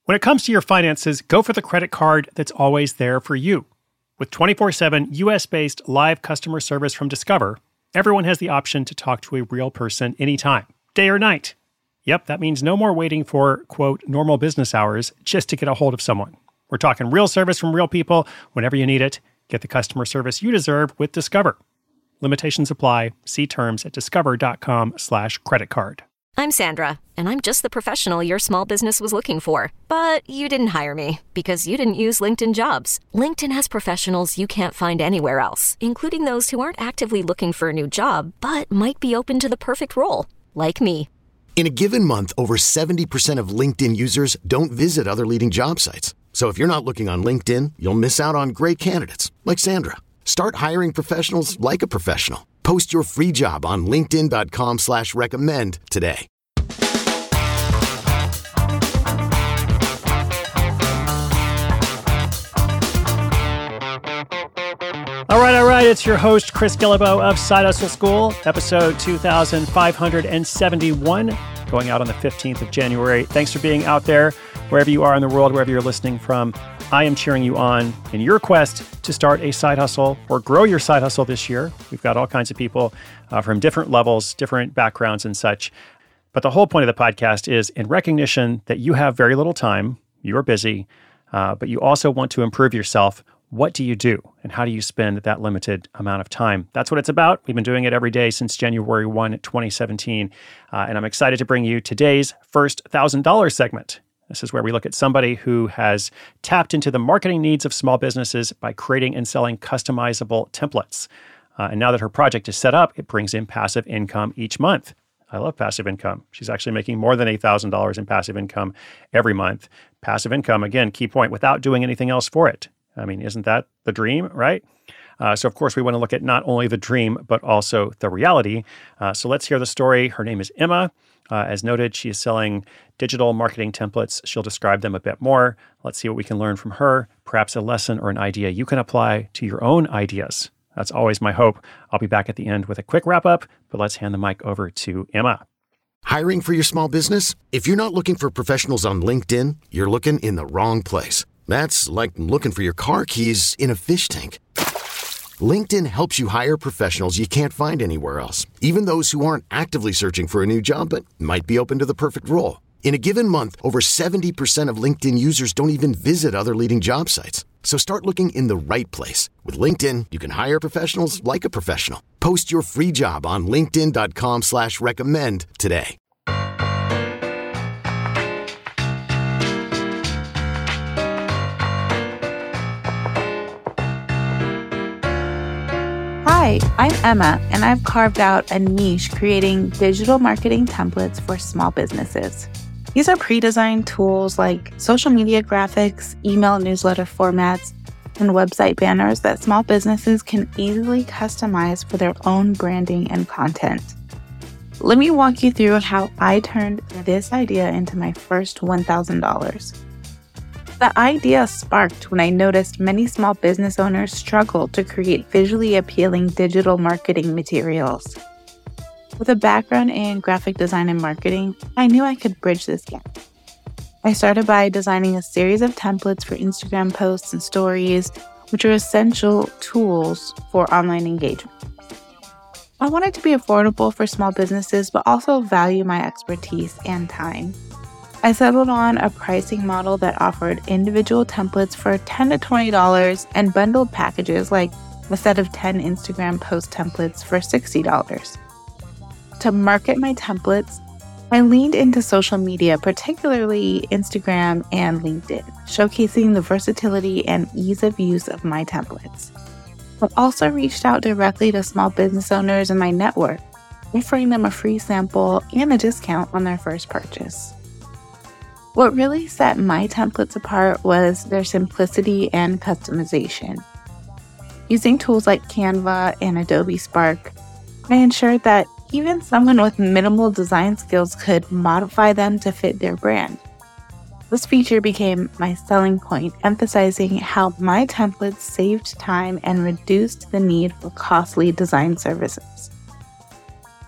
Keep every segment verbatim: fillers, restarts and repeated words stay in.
When it comes to your finances, go for the credit card that's always there for you. With twenty-four seven U S-based live customer service from Discover, everyone has the option to talk to a real person anytime, day or night. Yep, that means no more waiting for, quote, normal business hours just to get a hold of someone. We're talking real service from real people whenever you need it. Get the customer service you deserve with Discover. Limitations apply. See terms at discover.com slash credit card. I'm Sandra, and I'm just the professional your small business was looking for. But you didn't hire me because you didn't use LinkedIn Jobs. LinkedIn has professionals you can't find anywhere else, including those who aren't actively looking for a new job, but might be open to the perfect role, like me. In a given month, over seventy percent of LinkedIn users don't visit other leading job sites. So if you're not looking on LinkedIn, you'll miss out on great candidates like Sandra. Start hiring professionals like a professional. Post your free job on linkedin.com slash recommend today. All right, all right. It's your host, Chris Guillebeau of Side Hustle School, episode two thousand five hundred seventy-one, going out on the fifteenth of January. Thanks for being out there, wherever you are in the world, wherever you're listening from. I am cheering you on in your quest to start a side hustle or grow your side hustle this year. We've got all kinds of people uh, from different levels, different backgrounds and such. But the whole point of the podcast is in recognition that you have very little time, you're busy, uh, but you also want to improve yourself. What do you do and how do you spend that limited amount of time? That's what it's about. We've been doing it every day since January first, twenty seventeen. Uh, and I'm excited to bring you today's first one thousand dollars segment. This is where we look at somebody who has tapped into the marketing needs of small businesses by creating and selling customizable templates. Uh, and now that her project is set up, it brings in passive income each month. I love passive income. She's actually making more than eight thousand dollars in passive income every month. Passive income, again, key point, without doing anything else for it. I mean, isn't that the dream, right? Uh, so, of course, we want to look at not only the dream, but also the reality. Uh, so let's hear the story. Her name is Emma. Uh, as noted, she is selling digital marketing templates. She'll describe them a bit more. Let's see what we can learn from her. Perhaps a lesson or an idea you can apply to your own ideas. That's always my hope. I'll be back at the end with a quick wrap up, but let's hand the mic over to Emma. Hiring for your small business? If you're not looking for professionals on LinkedIn, you're looking in the wrong place. That's like looking for your car keys in a fish tank. LinkedIn helps you hire professionals you can't find anywhere else, even those who aren't actively searching for a new job but might be open to the perfect role. In a given month, over seventy percent of LinkedIn users don't even visit other leading job sites. So start looking in the right place. With LinkedIn, you can hire professionals like a professional. Post your free job on linkedin.com slash recommend today. Hi, I'm Emma, and I've carved out a niche creating digital marketing templates for small businesses. These are pre-designed tools like social media graphics, email newsletter formats, and website banners that small businesses can easily customize for their own branding and content. Let me walk you through how I turned this idea into my first one thousand dollars. The idea sparked when I noticed many small business owners struggle to create visually appealing digital marketing materials. With a background in graphic design and marketing, I knew I could bridge this gap. I started by designing a series of templates for Instagram posts and stories, which are essential tools for online engagement. I wanted to be affordable for small businesses, but also value my expertise and time. I settled on a pricing model that offered individual templates for ten to twenty dollars and bundled packages like a set of ten Instagram post templates for sixty dollars. To market my templates, I leaned into social media, particularly Instagram and LinkedIn, showcasing the versatility and ease of use of my templates. I also reached out directly to small business owners in my network, offering them a free sample and a discount on their first purchase. What really set my templates apart was their simplicity and customization. Using tools like Canva and Adobe Spark, I ensured that even someone with minimal design skills could modify them to fit their brand. This feature became my selling point, emphasizing how my templates saved time and reduced the need for costly design services.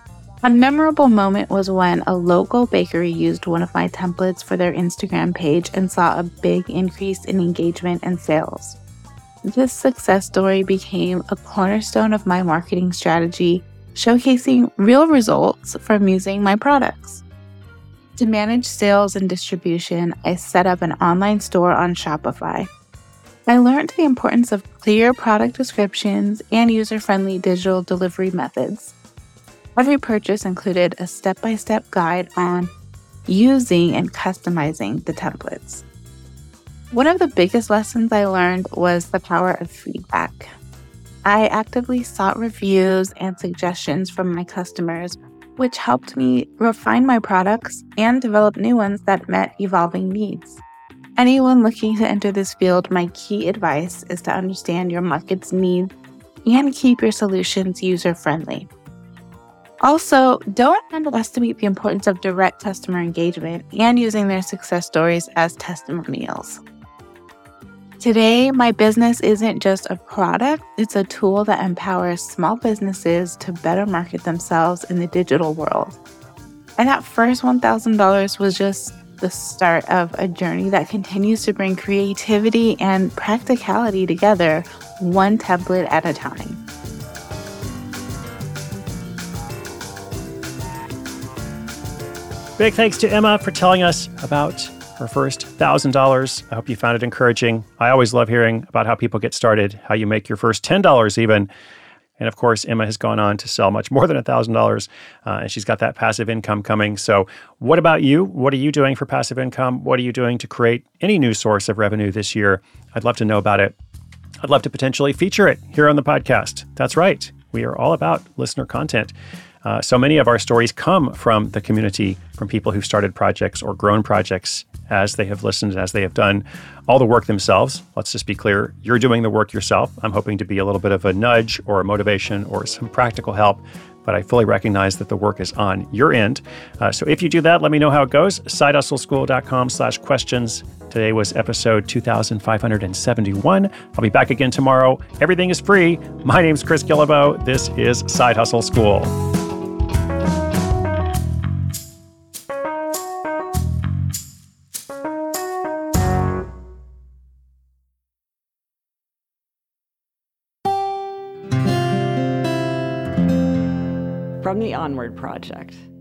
A memorable moment was when a local bakery used one of my templates for their Instagram page and saw a big increase in engagement and sales. This success story became a cornerstone of my marketing strategy, showcasing real results from using my products. To manage sales and distribution, I set up an online store on Shopify. I learned the importance of clear product descriptions and user-friendly digital delivery methods. Every purchase included a step-by-step guide on using and customizing the templates. One of the biggest lessons I learned was the power of feedback. I actively sought reviews and suggestions from my customers, which helped me refine my products and develop new ones that met evolving needs. Anyone looking to enter this field, my key advice is to understand your market's needs and keep your solutions user-friendly. Also, don't underestimate the importance of direct customer engagement and using their success stories as testimonials. Today, my business isn't just a product, it's a tool that empowers small businesses to better market themselves in the digital world. And that first one thousand dollars was just the start of a journey that continues to bring creativity and practicality together, one template at a time. Big thanks to Emma for telling us about her first one thousand dollars. I hope you found it encouraging. I always love hearing about how people get started, how you make your first ten dollars even. And of course, Emma has gone on to sell much more than one thousand dollars, uh, and she's got that passive income coming. So what about you? What are you doing for passive income? What are you doing to create any new source of revenue this year? I'd love to know about it. I'd love to potentially feature it here on the podcast. That's right. We are all about listener content. Uh, so many of our stories come from the community, from people who've started projects or grown projects as they have listened, as they have done all the work themselves. Let's just be clear, you're doing the work yourself. I'm hoping to be a little bit of a nudge or a motivation or some practical help, but I fully recognize that the work is on your end. Uh, so if you do that, let me know how it goes. sidehustleschool.com slash questions. Today was episode two thousand five hundred seventy-one. I'll be back again tomorrow. Everything is free. My name's Chris Guillebeau. This is Side Hustle School. From the Onward Project.